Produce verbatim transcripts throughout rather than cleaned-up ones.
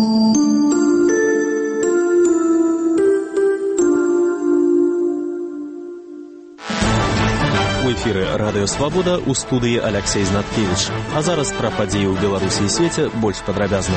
У эфіры радыё Свабода, у студыі Аляксей Знаткевіч. А зараз пра падзеі ў Беларусі і свеце больш падрабязна.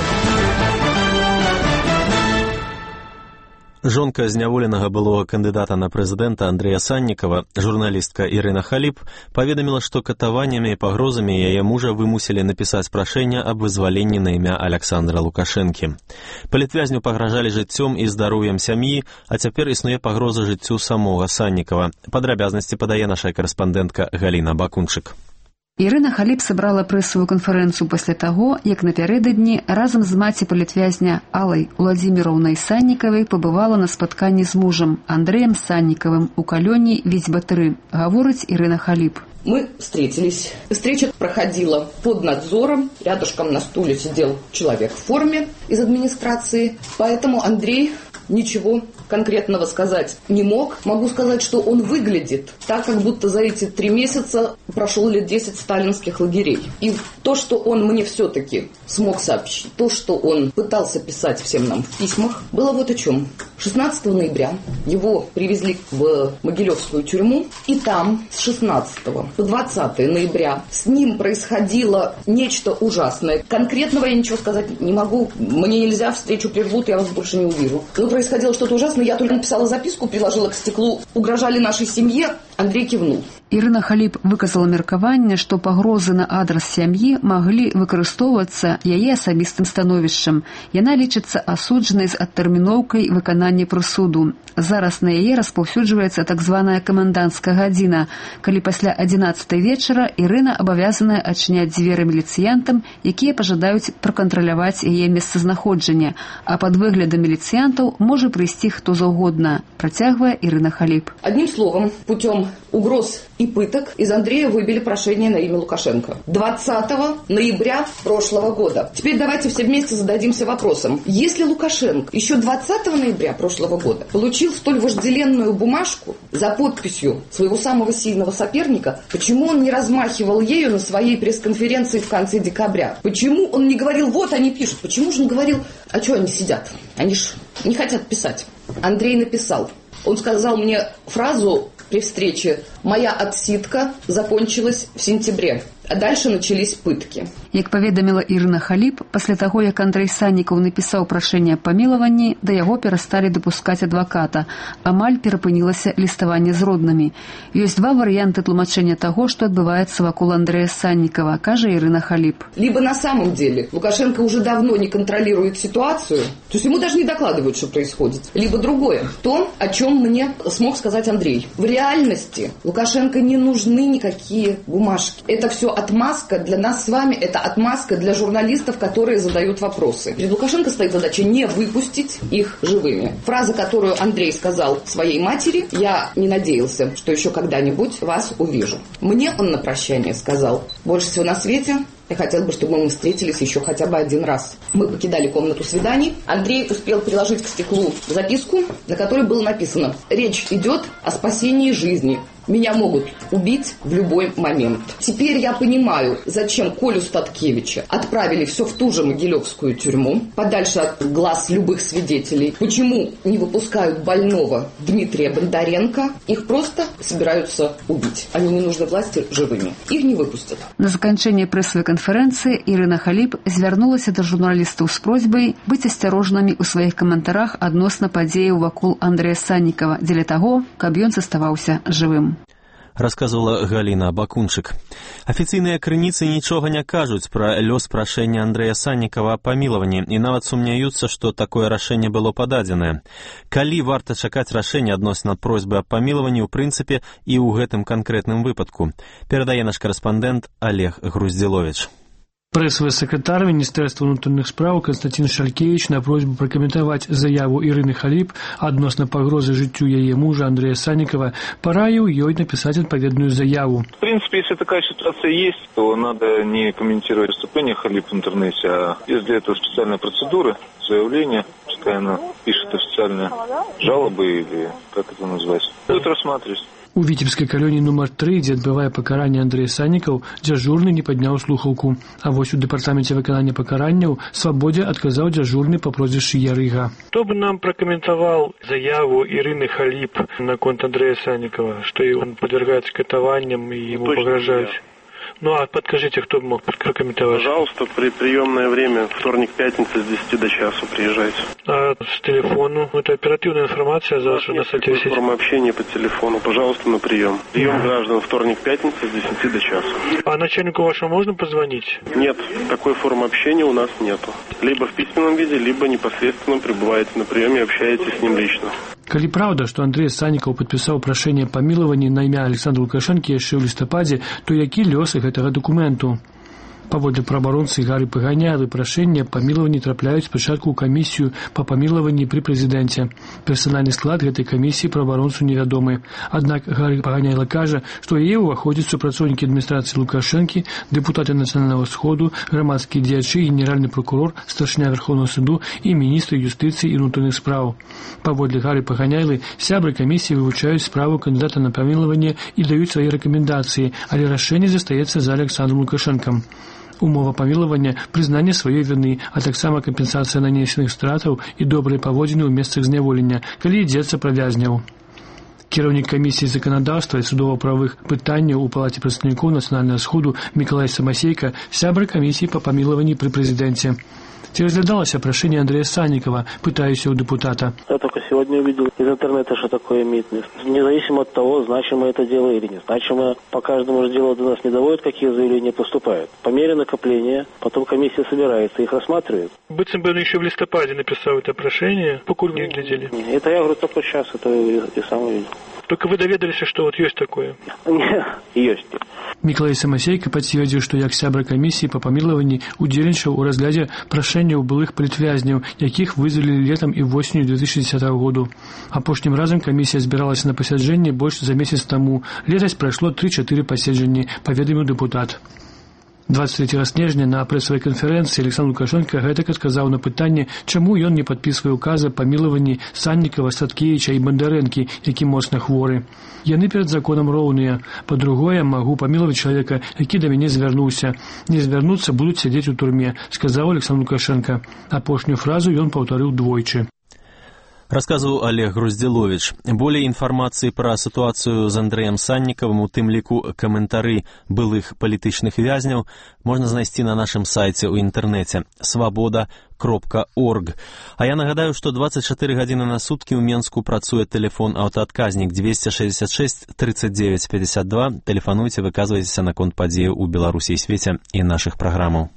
Жонка зняволенага былога кандыдата на прэзідэнта Андрэя Саннікава, журналістка Ірына Халіп, паведаміла, што катаваннямі і пагрозамі яе мужа вымусілі напісаць прашэнне аб вызваленні на імя Аляксандра Лукашэнкі. Палітвязню пагражалі жыццём і здароўем сям'і, а цяпер існуе пагроза жыццю самога Саннікава. Падрабязнасці падае наша карэспандэнтка Галіна Бакунчык. Ірына Халіп сабрала прэсавую канферэнцыю пасля таго, як напярэдадні разам з маці палітвязня Алай Уладзіміраўнай Саннікавай пабывала на спатканні з мужам Андрэем Саннікавым у калёне Віць-Батыры, гаворыць Ірына Халіп. Мы встретились. Встреча проходила под надзором. Рядышком на стуле сидел человек в форме из администрации. Поэтому Андрей ничего конкретного сказать не мог. Могу сказать, что он выглядит так, как будто за эти три месяца прошел лет десять сталинских лагерей. И то, что он мне все-таки смог сообщить, то, что он пытался писать всем нам в письмах, было вот о чем. шестнадцатого ноября его привезли в Могилевскую тюрьму, и там с шестнадцатого по двадцатое ноября с ним происходило нечто ужасное. Конкретного я ничего сказать не могу. Мне нельзя, встречу прервут, я вас больше не увижу. Но происходило что-то ужасное. Я только написала записку, приложила к стеклу. Угрожали нашей семье. Андрей кивнул. Ірына Халіп выказала меркаванне, што пагрозы на адрас сям'і маглі выкарыстоўвацца яе асабістым становішчам. Яна лічыцца асуджанай з адтэрміноўкай выканання прысуду. Зараз на яе распаўсюджваецца так званая каменданцкая гадзіна, калі пасля адзінаццатай вечара Ірына абавязаная адчыняць дзверы міліцыянтам, якія пажадаюць пракантраляваць яе месцазнаходжанне, а пад выглядам міліцыянтаў можа прыйсці хто заўгодна, працягвае Ірына Халіп. Одним словом, путем угроз и пыток из Андрея выбили прошение на имя Лукашенко. двадцатого ноября прошлого года. Теперь давайте все вместе зададимся вопросом. Если Лукашенко еще двадцатого ноября прошлого года получил столь вожделенную бумажку за подписью своего самого сильного соперника, почему он не размахивал ею на своей пресс-конференции в конце декабря? Почему он не говорил, вот они пишут? Почему же он говорил, а что они сидят? Они ж не хотят писать. Андрей написал. Он сказал мне фразу при встрече: «Моя отсидка закончилась в сентябре». А дальше начались пытки. Як паведаміла Ірына Халіп, пасля таго, як Андрэй Саннікаў напісаў прашэнне аб памілаванні, да яго перасталі дапускаць адваката. Амаль перапынілася ліставанне з роднымі. Ёсць два варыянты тлумачэння таго, што адбываецца вакол Андрэя Саннікава, кажа Ірына Халіп. Либо на самом деле Лукашенко уже давно не контролирует ситуацию, то есть ему даже не докладывают, что происходит. Либо другое, то, о чем мне смог сказать Андрей. В реальности Лукашенко не нужны никакие бумажки. Это все отмазка для нас с вами, это отмазка для журналистов, которые задают вопросы. Перед Лукашенко стоит задача не выпустить их живыми. Фраза, которую Андрей сказал своей матери: «Я не надеялся, что еще когда-нибудь вас увижу». Мне он на прощание сказал: «Больше всего на свете я хотел бы, чтобы мы встретились еще хотя бы один раз». Мы покидали комнату свиданий. Андрей успел приложить к стеклу записку, на которой было написано: «Речь идет о спасении жизни. Меня могут убить в любой момент». Теперь я понимаю, зачем Колю Статкевича отправили все в ту же Могилевскую тюрьму, подальше от глаз любых свидетелей. Почему не выпускают больного Дмитрия Бондаренко? Их просто собираются убить. Они не нужны власти живыми. Их не выпустят. На заканчэнне прэсавай канферэнцыі Ірына Халіп звярнулася да журналістаў з просьбай быць асцярожнымі ў сваіх каментарах адносна падзеяў вакол Андрэя Саннікава дзеля таго, каб ён заставаўся жывым. Расказвала Галіна Бакунчык. Афіцыйныя крыніцы нічога не кажуць пра лёс прашэння Андрэя Саннікава аб памілаванні і нават сумняюцца, што такое рашэнне было пададзенае. Калі варта чакаць рашэння адносна просьбы аб памілаванні ў прынцыпе і ў гэтым канкрэтным выпадку, перадае наш карэспандэнт Олег Груздзіловіч. Прэсавы сакратар Міністэрства ўнутраных спраў Канстантин Шалькевич на просьбу пракаментаваць заяву Ірыны Халіп адносна пагрозы жыццю яе мужа Андрэя Саннікава параіў ёй написать адпаведную заяву. В принципе, если такая ситуация есть, то надо не комментировать выступление Халіп в интернете, а есть для этого специальная процедура, заявление, пускай она пишет официальные жалобы или как это назвать, будет рассматривать. У віцебскай калоніі нумар тры, дзе адбывае пакаранне Андрэй Саннікаў, дзяжурны не падняў слухаўку. А вось у дэпартаменце выканання пакаранняў Свабодзе адказаў дзяжурны па прозвішчы Ярыга. Кто бы нам прокомментовал заяву Ирины Халип на конт Андрея Санникова, что он подвергается катованиям и ему Точно погрожают? Нет. Ну, а подскажите, кто мог прокомментовать? Пожалуйста, при приемное время, вторник-пятница с десяти до часу приезжайте. А с телефону? Это оперативная информация за вашу на сайте висит? Форма общения по телефону. Пожалуйста, на прием. Прием граждан вторник-пятница с десяти до часу. А начальнику вашему можно позвонить? Нет, такой формы общения у нас нету. Либо в письменном виде, либо непосредственно прибываете на прием и общаетесь с ним лично. Калі правда, што Андрэй Саннікаў падпісаў прашэнне памілавання на імя Александра Лукашэнкі яшчэ ў лістападзе, то які лёсы гэтага дакументу? Паводле праабаронцы Гары Паганялы, прашэнне памілавання трапляюць спачатку ў камісію па памілаванні пры прэзідэнце. Персанальны склад гэтай камісіі праабаронцу невядомы. Аднак Гары Паганяла кажа, што ў яе ўваходзяць супрацоўнікі адміністрацыі Лукашэнкі, дэпутаты Нацыянальнага сходу, грамадскія дзеячы, генеральны прокурор, старшыня Верховнага суду і міністры юстыцыі і ўнутраных спраў. Паводле Гары Паганялы, сябры камісіі вывучаюць справу кандыдата на памілаванне і даюць свае рэкамендацыі, але рашэнне застаецца за Александром Лукашэнкам. Умова памілавання, прызнанне сваёй віны, а таксама кампенсацыя нанесеных стратаў і добрыя паводзіны ў месцах зняволення, калі ідзецца пра вязняў. Кіраўнік камісіі заканадаўства і судова-правых пытанняў у палаце прадстаўнікоў Нацыянальнага сходу Мікалай Самасейка, сябра камісіі па памілаванні пры прэзідэнце. Ці разглядалася прошение Андрея Санникова, пытаюсь у депутата? Я только сегодня увидел из интернета, что такое митинг. Независимо от того, значимо это дело или нет. Значимо по каждому же делу до нас не доводят, какие заявления поступают. По мере накопления, потом комиссия собирается, их рассматривает. Быцем бы он еще в листопаде написал это прошение, покуда не глядели. Это я говорю только сейчас, это и, и сам увидел. Только вы доведались, что вот есть такое? Нет, есть. Мікалай Самасейка пацвердзіў, што як сябра камісіі па памілаванні удзельнічаў у разглядзе прашэнняў былых палітвязняў, якіх вызвалілі летам і восенню две тысячи десятого году. Апошнім разам камісія збіралася на пасяджэнні больш за месяц таму. Летась прайшло тры-чатыры паседжанні, паведаміў дэпутат. двадцать третьего снежня на прэсавай канферэнцыі Александр Лукашенко гэтак адказаў на пытанне, чаму ён не падпісвае указы па памілаванні Саннікава, Саткевіча і Бандарэнкі, які моцна хворы. Яны перад законам роўныя. Па-другое, магу памілаваць чалавека, які да мяне звярнуўся. Не звярнуцца, будуць сядзець у турме, сказаў Александр Лукашенко. Апошнюю фразу ён паўтарыў двойчы. Рассказывал Олег Груздилович. Более информации про ситуацию с Андреем Санниковым, у тым ліку каментары былых палітычных вязняў, можно знайсці на нашем сайте у интернете свобода кропка орг. А я нагадаю, что двадцать четыре гадзіны на сутки у Менску працуе телефон аўтаадказнік двести шестьдесят шесть тридцать девять пятьдесят два. Телефонуйте, выказывайтесь на конт падзеі ў Беларусі і свеце і наших праграмаў.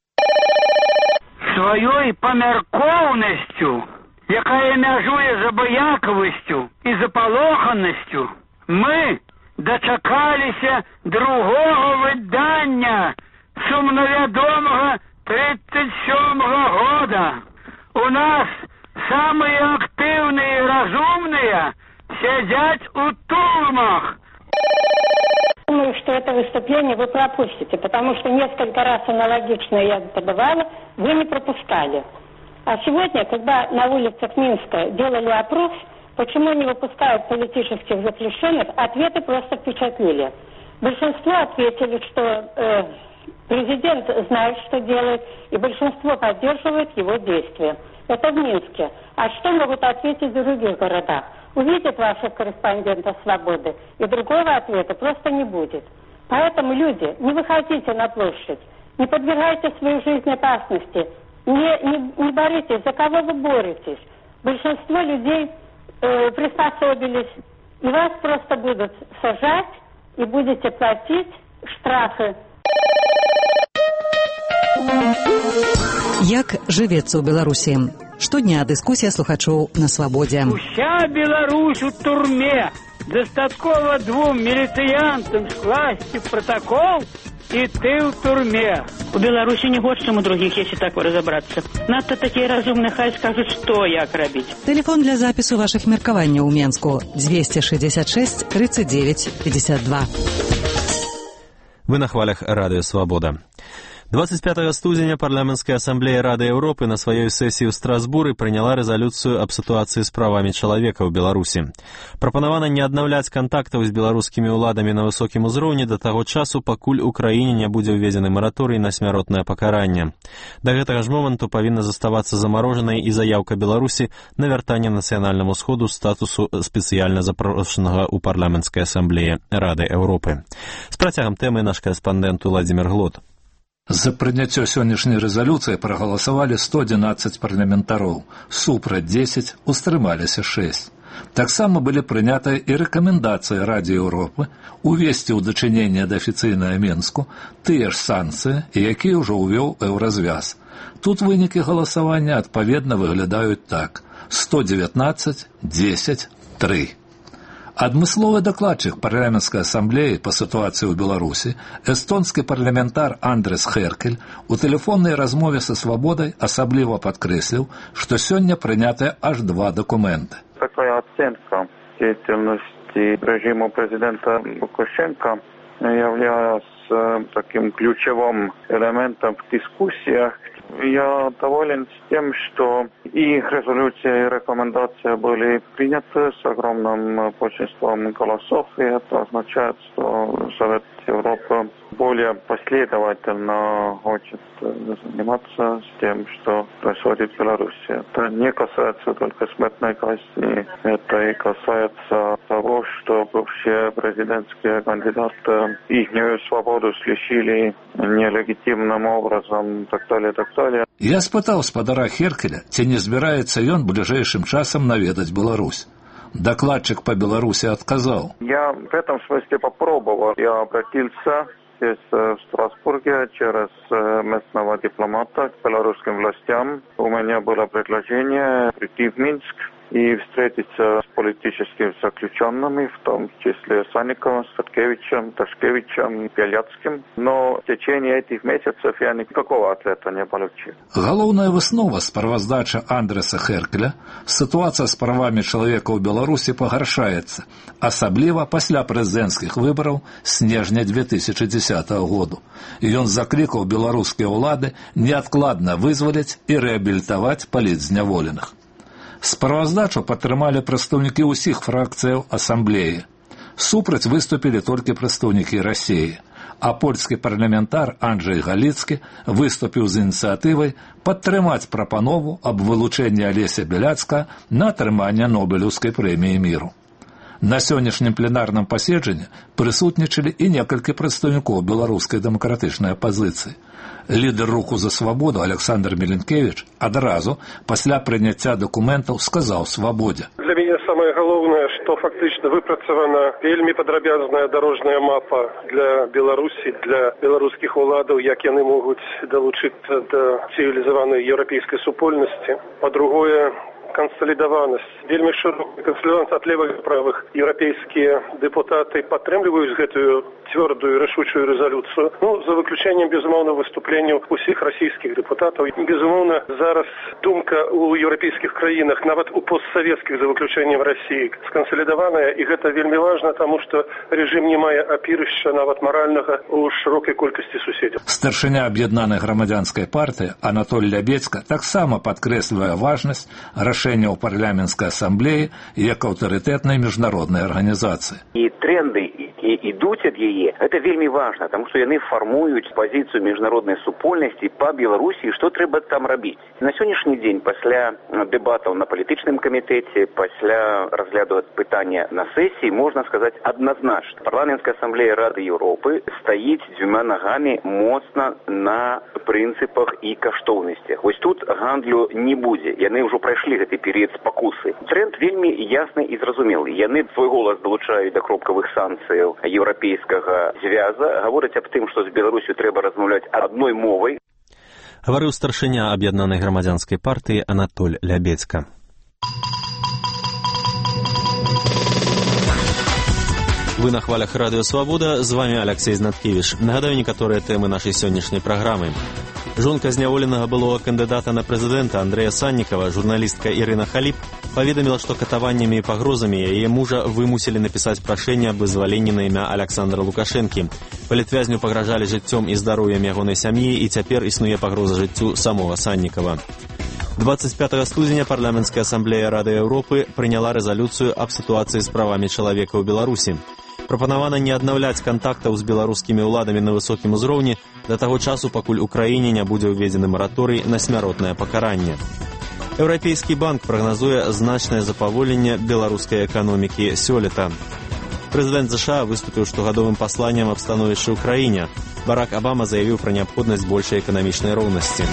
Сваёй памяркоўнасцю, якая мяжуе з абыякавасцю і запалоханасцю, мы дачакаліся другого выдання сумнавядомага тридцать сёмага года. У нас самыя актыўныя і разумныя сядзяць у турмах. Думаю, что это выступление вы пропустите, потому что несколько раз аналогично я подавала, вы не пропускали. А сегодня, когда на улицах Минска делали опрос, почему не выпускают политических заключенных, ответы просто впечатлили. Большинство ответили, что э, президент знает, что делает, и большинство поддерживает его действия. Это в Минске. А что могут ответить в других городах? Увидят ваших корреспондентов «Свободы», и другого ответа просто не будет. Поэтому, люди, не выходите на площадь, не подвергайте свою жизнь опасности, не, не, не боритесь, за кого вы боретесь. Большинство людей э, приспособились, и вас просто будут сажать, и будете платить штрафы. Як жывецца ў Беларусі? Штодня дыскусія слухачоў на Свабодзе. Уся Беларусь у турме. Дастаткова двум міліцыянтам скласці протокол, і ты ў турме. У Беларусі не горш, чым у другіх, если так разобраться. Надто такие разумные, хай скажут, что як рабіць. Телефон для запису ваших меркаванняў у Менску двести шестьдесят шесть тридцать девять пятьдесят два. Вы на хвалях радио «Свобода». двадцать пятага студзеня парламенская ассамблея Рады Европы на сваёй сессіі ў Страсбуры прыняла рэзалюцыю аб сітуацыі з правамі чалавека ў Беларусі. Прапанавана не аднаўляць кантактаў з беларускімі ўладамі на высокім узроўні да таго часу, пакуль у краіне не будзе ўведзены мараторый на смяротнае пакаранне. Да гэтага ж моманту павінна заставацца замарожанай і заяўка Беларусі на вяртанне нацыянальнаму сходу статусу спецыяльна запрошанага ў парламенскай ассамблеі Рады Европы. З працягам тэмы наш карэспандэнт Уладзімір Глот. За прыняццё сённяшняй рэзалюцыі прагаласавалі сто адзінаццаць парламентароў, супраць дзесяць, устрымаліся шэсць. Таксама былі прынятыя і рэкамендацыі Радзе Еўропы увесці ў дачыненне да афіцыйнага Менску тыя ж санкцыі, якія ўжо ўвёў еўразвяз. Тут вынікі галасавання адпаведна выглядаюць так: сто дзевятнаццаць, дзесяць, тры. Адмысловы дакладчык парламенцкай ассамблеі па сітуацыі ў Беларусі, эстонскі парламентар Андрес Херкель у тэлефоннай размове са «Свабодай» асабліва падкрэсліў, што сёння прынятыя аж два дакументы. Такая оценка деятельности режима президента Лукашенко является таким ключевым элементом в дискуссиях. Я доволен с тем, что и резолюция, и рекомендация были приняты с огромным большинством голосов, и это означает, что Совет Европы более последовательно хочет заниматься с тем, что происходит в Беларуси. Это не касается только смертной казни, это и касается того, что бывшие президентские кандидаты их свободу лишили нелегитимным образом, так далее, так далее. Я спытаў спадара Херкеля, ці не збіраецца ён бліжэйшым часам наведаць Беларусь. Докладчик по Беларуси отказал. Я в этом смысле попробовал. Я обратился здесь в Страсбурге через местного дипломата к белорусским властям. У меня было предложение прийти в Минск и встретиться с политическими заключенными, в том числе Санниковым, Саткевичем, Ташкевичем, Бяляцким. Но в течение этих месяцев я никакого ответа не получил. Галоўная выснова справаздача Андреса Херкеля: ситуация с правами человека в Беларуси пагаршаецца, асабліва пасля прэзідэнцкіх выбораў снежня две тысячи десятого году. І ён заклікаў беларускія ўлады неадкладна вызваліць і рэабілітаваць палітзняволеных. Справаздачу падтрымалі прадстаўнікі ўсіх фракцыяў асамблеі. Супраць выступілі толькі прадстаўнікі Расіі, а польскі парламентар Анджэй Галіцкі выступіў з ініцыятывай падтрымаць прапанову аб вылучэнні Алеся Бяляцкага на атрыманне Нобелеўскай прэміі міру. На сённяшнім пленарным паседжанні прысутнічалі і некалькі прадстаўнікоў беларускай дэмакратычнай апазіцыі. Лідар руху за свабоду Александр Меленкевич адразу пасля прыняцця дакументаў сказаў «Свабодзе». Для мяне самае галоўнае, што фактычна выпрацавана вельмі падрабязная дарожная мапа для Беларусі, для беларускіх уладаў, як яны могуць далучыцца да цывілізаванай еўрапейскай супольнасці. Па-другое, кансалідаванасць, вельмі шырокая кансалідаванасць ад левых і правых. Еўрапейскія дэпутаты падтрымліваюць гэтую цвёрдую і рашучую рэзалюцыю. Ну, за выключэннем, безумоўна, выступленняў усіх расійскіх дэпутатаў. Безумоўна, зараз думка ў еўрапейскіх краінах, нават у постсавецкіх, за выключэннем Расіі, скансалідаваная, і гэта вельмі важна, таму што рэжым не мае апірышча нават маральнага ў шырокай колькасці суседзяў. Старшыня аб'яднанай грамадзянскай партыі Анатоль Лябецька таксама падкрэслівае важнасць рашэнняў парламенцкай асамблеі як аўтарытэтнай міжнароднай арганізацыі. І тренды, які ідуць ад яе, гэта вельмі важна, таму што яны фармуюць пазіцыю міжнароднай супольнасці па Беларусі, што трэба там рабіць. На сённяшні дзень, пасля дэбатаў на палітычным камітэце, пасля разгляду пытання на сесіі, можна сказаць адназначна. Парламенцкая асамблея Рады Еўропы стаіць дзвюма нагамі моцна на прынцыпах і каштоўнасцях. Вось тут гандлю не будзе. Яны ўжо прайшлі гэты перыяд спакусы. Тренд вельмі ясны і зразумелы. Яны свой голас далучаюць да кропкавых санкцыяў еўрапейскага звяза, гавораць аб тым, што з Беларусю трэба размаўляць адной мовай. Гаварыў старшыня аб'яднанай грамадзянскай партыі Анатоль Лябецька. Вы на хвалях Радыё Свабода, з вами Алексей Знаткевич. Нагадаю некаторыя тэмы нашай сённяшняй праграмы. Жонка зняволенага былога кандыдата на прэзідэнта Андрэя Саннікава, журналістка Ірына Халіп, паведаміла, што катаваннямі і пагрозамі яе мужа вымусілі напісаць прашэнне аб вызваленні на імя Александра Лукашэнкі. Палітвязню пагражалі жыццём і здароўем ягонай сям'і, і цяпер існуе пагроза жыццю самога Саннікава. двадцать пятого студзеня парламенцкая асамблея Рады Еўропы прыняла рэзалюцыю аб сітуацыі з правамі чалавека ў Беларусі. Прапанавана не аднаўляць кантактаў з беларускімі ўладамі на высокім узроўні да таго часу, пакуль у краіне не будзе ўведзены мараторый на смяротнае пакаранне. Еўрапейскі банк прагназуе значнае запаволенне беларускай эканомікі сёлета. Прэзідэнт ЗША выступіў штогадовым пасланнем аб становішчы ў краіне. Барак Абама заявіў пра неабходнасць большай эканамічнай роўнасці.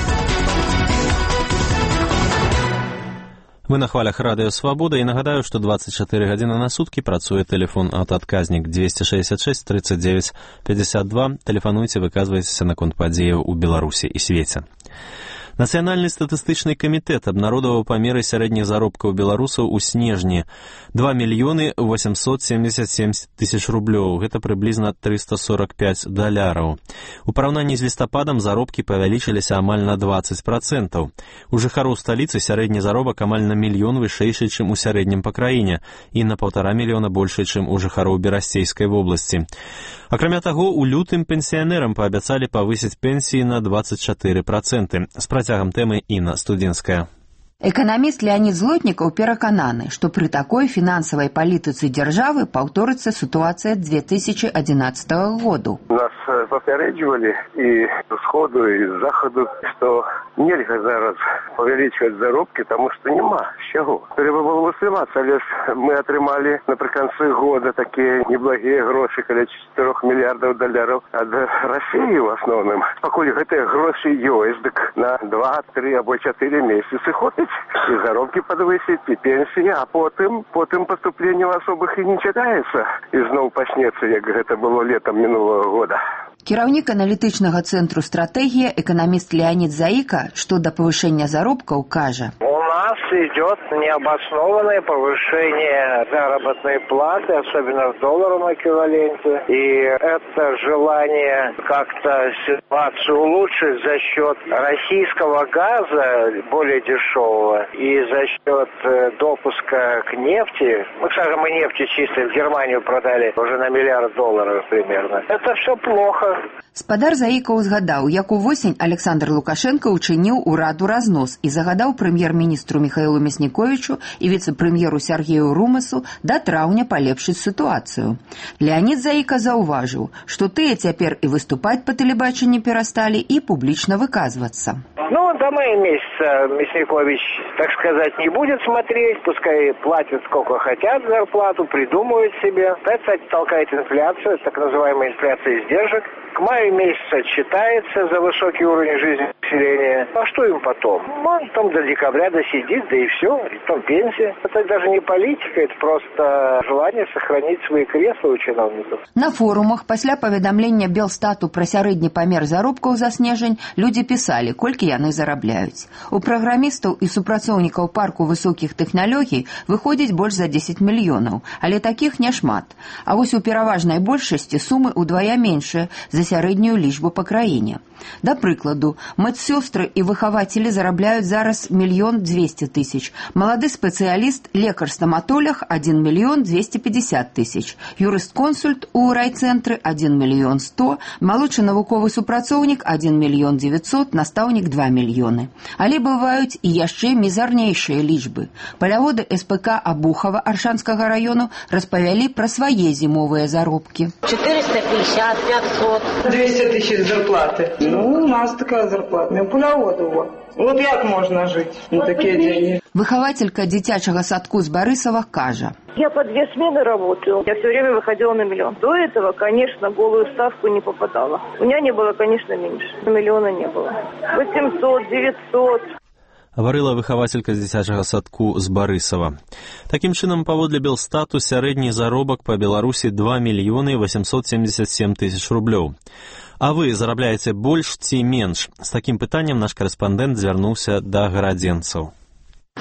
Мы на хвалях Радыё Свабода, і нагадаю, што двадцать четыре гадзіны на суткі працуе тэлефон аўтаадказнік двести шестьдесят шесть тридцать девять пятьдесят два. Тэлефануйце, выказвайцеся наконт падзеяў у Беларусі і свеце. Нацыянальны статыстычны камітэт абнародаваў памеры сярэдніх заробкаў беларусаў у снежні два мільёны восемьсот семьдесят семь тысяч рублёў, гэта прыблізна триста сорок пять даляраў. У параўнанні з лістападам заробкі павялічыліся амаль на двадцать процентаў. У жыхароў сталіцы сярэдні заробак амаль на мільён вышэйшы, чым у сярэднім па краіне, і на паўтара мільёна большы, чым у жыхароў Берасцейскай вобласці. Акрамя таго, у лютым пенсіянерам паабяцалі павысіць пенсіі на двадцать четыре проценты. З працягам тэмы Інна Студзенская. Эканаміст Леонид Злотнікаў перакананы, што пры такой фінансавай палітыцы дзяржавы паўторыцца сітуацыя две тысячи одиннадцатого году. Нас папярэджвалі і з сходу, і з захаду, што нельга зараз павялічваць заробкі, таму што няма з чаго. Трэба было высылацца, але ж мы атрымалі напрыканцы года такія неблагія грошы, каля чатырох мільярдаў даляраў ад Расіі ў асноўным. Пакуль гэтыя грошы ёсць, дык на два, тры або чатыры месяцы хопіць, і заробкі падвысіць, і пенсіі, а потым, потым паступленняў асобых і не чакаецца. І зноў пачнецца, як гэта было летом мінулого года. Кіраўнік аналітычнага цэнтру «Стратегія» эканаміст Леонид Заика, што да павышэння заробкаў, кажа: У нас идет необоснованное повышение заработной платы, особенно в долларовом эквиваленте. И это желание как-то ситуацию улучшить за счет российского газа, более дешевого, и за счет допуска к нефти. Мы, скажем, мы нефти чистой в Германию продали уже на миллиард долларов примерно. Это все плохо. Спадар Заікаў згадаў, як увосень Александр Лукашенко учыніў ураду разнос і загадаў прэм'ер-міністру Михаилу Мясніковичу і віцэ-прэм'еру Сергею Румасу да траўня палепшыць сітуацыю. Леонид Заіка заўважыў, што тыя цяпер і выступаць па тэлебачанні перасталі, і публічна выказвацца. Ну, до мая месяца Мясникович, так сказать, не будет смотреть, пускай платят сколько хотят зарплату, придумывают себе. Это толкает инфляцию, так называемая инфляция издержек. К маю месяца отчитается за высокий уровень жизни населения. А что им потом? Он там до декабря досидит, да и все, и потом пенсия. Это даже не политика, это просто желание сохранить свои кресла у чиновников. На форумах пасля паведамлення Белстату пра сярэдні памер заробкаў за снежань людзі пісалі, колькі яны зарабляюць. У праграмістаў і супрацоўнікаў парку высокіх тэхналогій выходзіць больш за дзесяць мільёнаў, але такіх няшмат. А вось у пераважнай большасці сумы ўдвая меншыя за сярэднюю лічбу па краіне. Да прыкладу, медсёстры і выхавацелі зарабляюць зараз мільён дзвесце тысяч, малады спецыяліст, лекар-стаматолог – один мільён двести пятьдесят тысяч, юрыст-консульт у райцэнтры – один мільён сто, малодшы навуковы супрацоўнік – один мільён девятьсот, настаўнік – два мільёны. Але бываюць і яшчэ мізарнейшыя лічбы. Паляводы эс пэ ка Абухова Аршанскага раёну распавялі пра свае зімовыя заробкі. четыреста пятьдесят, пятьсот. двести тысяч зарплаты. Ну, у нас такая зарплата. У палявода вот. Вот як можна жыць на такія деньги? Выхавателька дзіцячага садку з Барысава кажа: Я по две смены работаю. Я все время выходила на миллион. До этого, конечно, голую ставку не попадала. У меня не было, конечно, меньше. Миллиона не было. восемьсот, девятьсот. Гаварыла выхавацелька з дзіцячага садку з Барысава. Такім чынам, паводле Белстату, сярэдні заробак па Беларусі два мільёны восемьсот семьдесят семь тысяч рублёў. А вы зарабляеце больш ці менш? З такім пытаннем наш корэспандэнт звярнуўся да гарадзенцаў.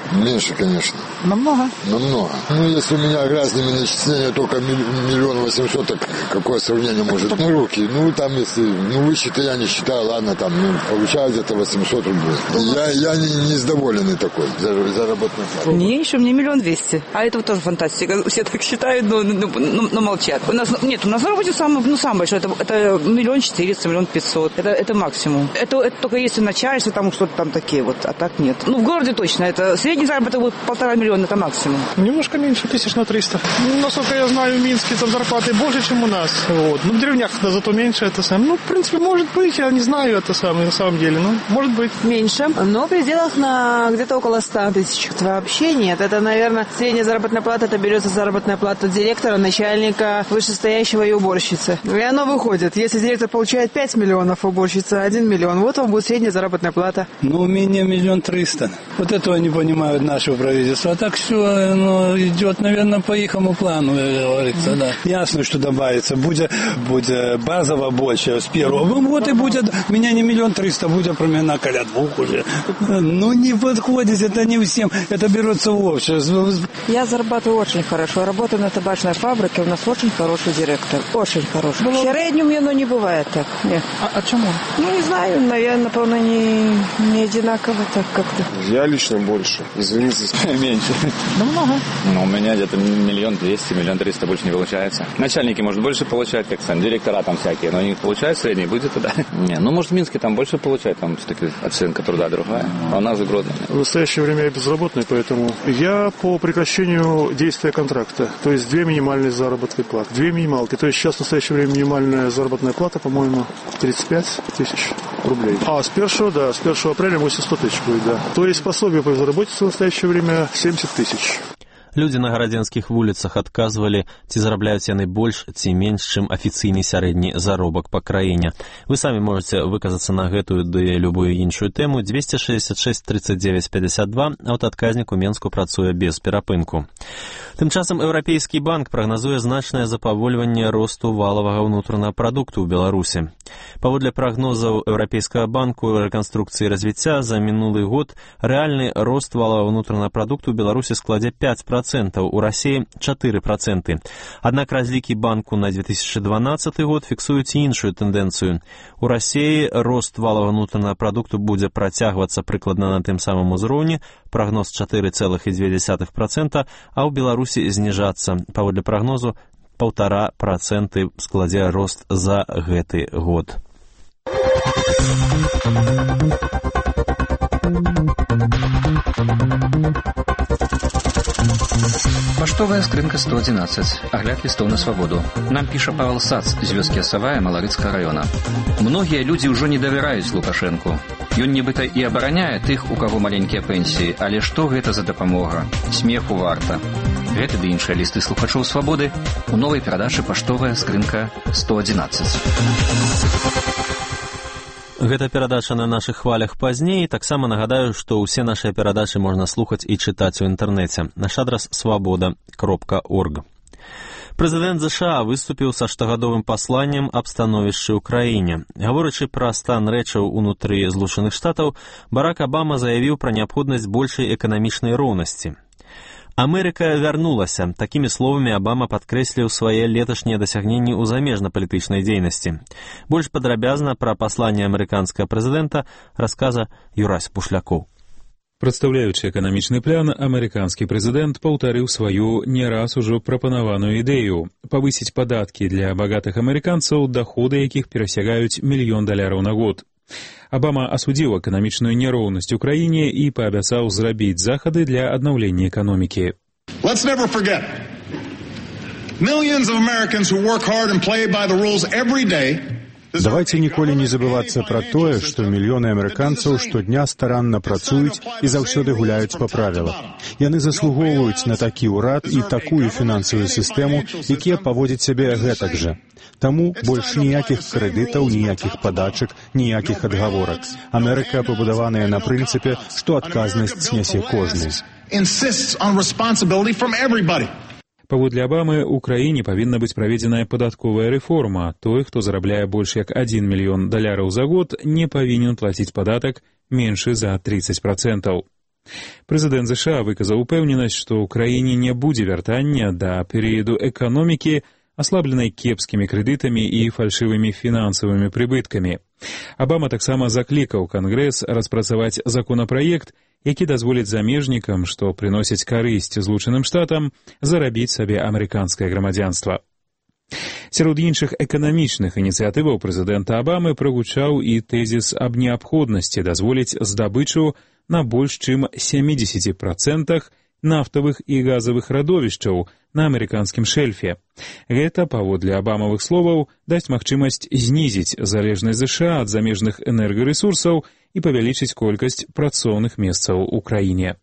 Меньше, конечно. Намного? Намного. Ну, если у меня грязными начисления только миллион восемьсот, так какое сравнение может? Ну, руки, ну, там, если, ну, высчеты я не считаю, ладно, там, ну, получаю где-то восемьсот рублей. Я, я не, не издоволенный такой, заработной платы. Не, еще мне миллион двести. А это вот тоже фантастика. Все так считают, но, но, но, но молчат. У нас, нет, у нас на работе самый, ну, самый большой, это, это миллион четыреста, миллион пятьсот. Это, это максимум. Это, это только если начальство, там что-то там такие вот, а так нет. Ну, в городе точно, это средний заработок будет полтора миллиона, это максимум. Немножко меньше, тысяч на триста. Ну, насколько я знаю, в Минске там зарплаты больше, чем у нас. Вот. Ну, в деревнях зато меньше, это самое. Ну, в принципе, может быть, я не знаю это самое, на самом деле, ну, может быть. Меньше, но в пределах на где-то около ста тысяч. Вообще нет, это, наверное, средняя заработная плата, это берется заработная плата директора, начальника, вышестоящего и уборщицы. И оно выходит, если директор получает пять миллионов, уборщица один миллион, вот вам будет средняя заработная плата. Ну, у меня миллион триста. Вот этого не понимают нашего правительства. А так все ну, идет, наверное, по ихому плану, говорится, mm-hmm. да. Ясно, что добавится. Будет, будет базово больше с первого. Вот и будет, меня не миллион триста, будет примерно около двух уже. Ну, не подходит, это не всем. Это берется в общество. Я зарабатываю очень хорошо. Работаю на табачной фабрике, у нас очень хороший директор. Очень хороший. В среднем оно не бывает так. Нет. А, а чему? Ну, не знаю, наверное, напевно, не, не одинаково так как-то. Я лично больше. Извините. Меньше. Ну, много. Ну, у меня где-то миллион двести, миллион триста больше не получается. Начальники, может, больше получают, как сам, директора там всякие, но они получают средний, будет тогда. Не, ну, может, в Минске там больше получают, там все-таки оценка труда другая, а у нас в Гродно. В настоящее время я безработный, поэтому я по прекращению действия контракта, то есть две минимальные заработные платы, две минималки, то есть сейчас в настоящее время минимальная заработная плата, по-моему, тридцать пять тысяч рублей. А с первого, да, с первого апреля мы сто тысяч будет, да. То есть пособие по безработице в настоящее время семьдесят тысяч. Людзі на гарадзенскіх вуліцах адказвалі, ці зарабляюць яны больш ці менш, чым афіцыйны сярэдні заробак па краіне. Вы самі можаце выказацца на гэтую ды любую іншую тэму. Двести шестьдесят шесть тридцать девять пятьдесят два, аўтаадказнік у Менску працуе без перапынку. Тым часам Еўрапейскі банк прагназуе значнае запавольванне росту валавага ўнутранага прадукту ў Беларусі. Паводле прагнозаў Еўрапейскага банку рэканструкцыі і развіцця за мінулы год рэальны рост валавага ўнутранага прадукту ў Беларусі складзе пять процентов, у России четыре процента. Однак разлікі банку на две тысячи дванадцаты год фіксуюць іншую тэндэнцыю. У России рост валовага внутреннего продукту будзе працягвацца прыкладна на тым самым узроўні, прагноз четыре целых две десятых процента, а ў Беларусі зніжацца. Паводле прагнозу полтора процента складзе рост за гэты год. Паштовая скрынка сто одиннадцать. Агляд лістоў на свабоду. Нам піша Павел Сац з вёскі Асавая Маларыцкага района. Многія людзі ўжо не давяраюць Лукашэнку. Ён нібыта і абараняе тых, у каго маленькія пенсіі, але што гэта за дапамога? Смеху варта. Гэты ды іншыя лісты слухачоў свабоды у новай перадачы паштовая скрынка сто одиннадцать. Гэта перадача на нашых хвалях пазней. Таксама нагадаю, што ўсе нашыя перадачы можна слухаць і чытаць у інтэрнэце. Наш адрас свабода кропка орг. Прэзідэнт ЗША выступіў са штогадовым пасланнем аб становішчы ў краіне. Гаворачы пра стан рэчаў унутры Злучаных Штатаў, Барак Абама заявіў пра неабходнасць большай эканамічнай роўнасці. Америка вярнулася. Такими словами Обама подкрэсліў свае леташнія дасягненні ў замежна-палітычнай дзейнасці. Больш падрабязна пра пасланне амерыканскага прэзідэнта расказа Юрась Пушлякоў. Прадстаўляючы эканамічны план, амерыканскі прэзідэнт паўтарыў сваю не раз ужо прапанаваную ідэю павысіць падаткі для багатых амерыканцаў, даходы якіх перасягаюць мільён даляраў на год. Обама асудзіў эканамічную няроўнасць у краіне і паабяцаў зрабіць захады для аднаўлення эканомікі. Let's never forget. Millions of Americans who work hard and play by the rules every day. Давайте ніколі не забывацца пра тое, што мільёны амерыканцаў штодня старанна працуюць і заўсёды гуляюць па правілах. Яны заслугоўваюць на такі ўрад і такую фінансавую сістэму, якія паводзяць сябе гэтак жа. Таму больш ніякіх крэдытаў, ніякіх падачак, ніякіх адгаворак. Амерыка пабудаваная на прынцыпе, што адказнасць нясе кожны. Паводле Абамы, у краіне павінна быць праведзеная падатковая рэформа. Той, хто зарабляе больш як адзін мільён даляраў за год, не павінен плаціць падатак меншы за тридцать процентов. Прэзідэнт ЗША выказаў упэўненасць, што ў краіне не будзе вяртання да перыяду эканомікі, аслабленай кепскімі крэдытамі і фальшывымі фінансавымі прыбыткамі. Абама таксама заклікаў Кангрэс распрацаваць законапраект, які дазволіць замежнікам, што прыносяць карысць Злучаным Штатам, зарабіць сабе амерыканскае грамадзянства. Сярод іншых эканамічных ініцыятываў прэзідэнта Абамы прагучаў і тэзіс аб неабходнасці дазволіць здабычу на больш чым сямдзесят працэнтаў нафтавых і газавых радовішчаў на амерыканскім шэльфе. Гэта, паводле абамавых словаў, дасць магчымасць знізіць залежнасць ЗША ад замежных энергарэсурсаў і павялічыць колькасць працоўных месцаў у краіне.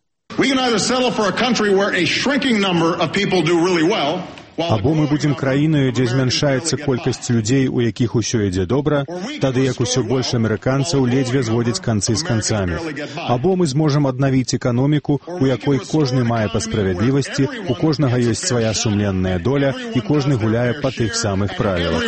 Або мы будзем краінаю, дзе змяншаецца колькасць людзей, у якіх усё ідзе добра, тады як усё больш амерыканцаў ледзьве зводзяць канцы з канцамі. Або мы зможам аднавіць эканоміку, у якой кожны мае па справядлівасці, у кожнага ёсць свая сумленная доля і кожны гуляе па тых самых правілах.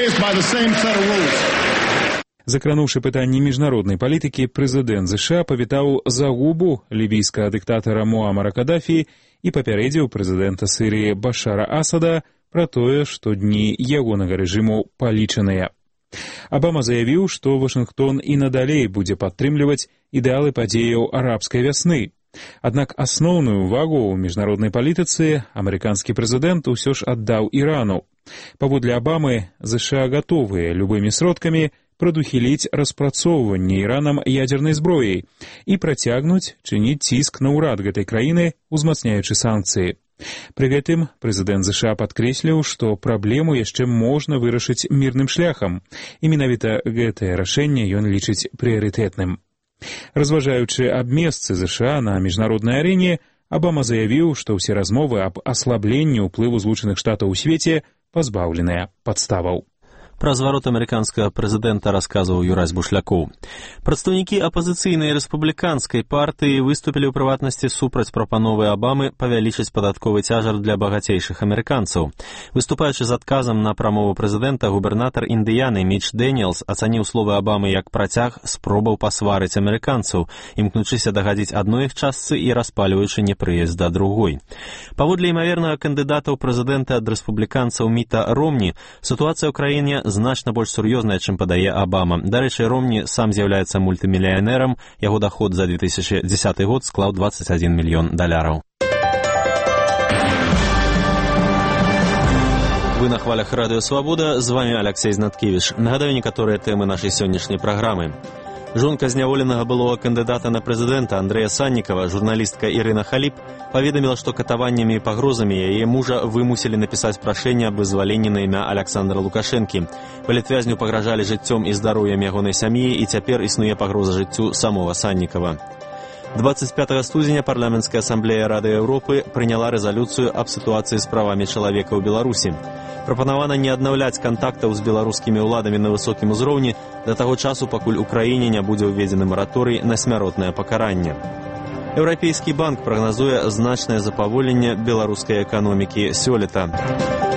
Закрануўшы пытанні міжнароднай палітыкі, прэзідэнт ЗША павітаў загубу лібійскага дыктатара Муамара Кадафі і папярэдзіў прэзідэнта Сірыі Башара Асада пра тое, што дні ягонага рэжыму палічаныя. Абама заявіў, што Вашынгтон і надалей будзе падтрымліваць ідэалы падзеяў арабскай вясны. Аднак асноўную ўвагу ў міжнароднай палітыцы амерыканскі прэзідэнт усё ж аддаў Ірану. Паводле Абамы, ЗША гатовыя любымі сродкамі прадухіліць распрацоўванне Іранам ядзернай зброяй і працягнуць чыніць ціск на ўрад гэтай краіны, узмацняючы санкцыі. Пры гэтым прэзідэнт ЗША падкрэсліў, што праблему яшчэ можна вырашыць мірным шляхам, і менавіта гэтае рашэнне ён лічыць прыярытэтным. Разважаючы аб месцы ЗША на міжнароднай арэне, Абама заявіў, што ўсе размовы аб аслабленні ўплыву Злучаных Штатаў у свеце пазбаўленыя падставаў. Пра зварот амерыканскага прэзідэнта расказваў Юрась Бушлякоў. Прадстаўнікі апазіцыйнай рэспубліканскай партыі выступілі ў прыватнасці супраць прапановы Абамы павялічыць падатковы цяжар для багацейшых амерыканцаў. Выступаючы з адказам на прамову прэзідэнта, губернатар Індыяны Міч Дэніелс ацаніў словы Абамы як працяг спробаў пасварыць амерыканцаў, імкнучыся дагадзіць адной іх частцы і распальваючы непрыязь да другой. Паводле імавернага кандыдата ў прэзідэнты ад рэспубліканцаў Міта Ромні, сітуацыя ў краіне значна больш сур'ёзная, чым падае Абама. Дарэчы, Ромні сам з'яўляецца мультымільянерам, яго даход за две тысячи дзесяты год склаў двадцать один мільён даляраў. Вы на хвалях Радыё Свабода, з вами Алексей Знаткевич. Нагадаю некаторыя тэмы нашай сённяшняй праграмы. Жонка зняволенага былога кандыдата на прэзідэнта Андрэя Саннікава, журналістка Ірына Халіп, паведаміла, што катаваннямі і пагрозамі яе мужа вымусілі напісаць прашэнне аб вызваленні на імя Аляксандра Лукашэнкі. Палітвязню пагражалі жыццём і здароўем ягонай сям'і, і цяпер існуе пагроза жыццю самога Саннікава. двадцать пятого студзеня парламенцкая асамблея Рады Еўропы прыняла рэзалюцыю аб сітуацыі з правамі чалавека ў Беларусі. Прапанавана не аднаўляць кантактаў з беларускімі ўладамі на высокім узроўні да таго часу, пакуль у краіне не будзе ўведзены мараторый на смяротнае пакаранне. Еўрапейскі банк прагназуе значнае запаволенне беларускай эканомікі сёлета.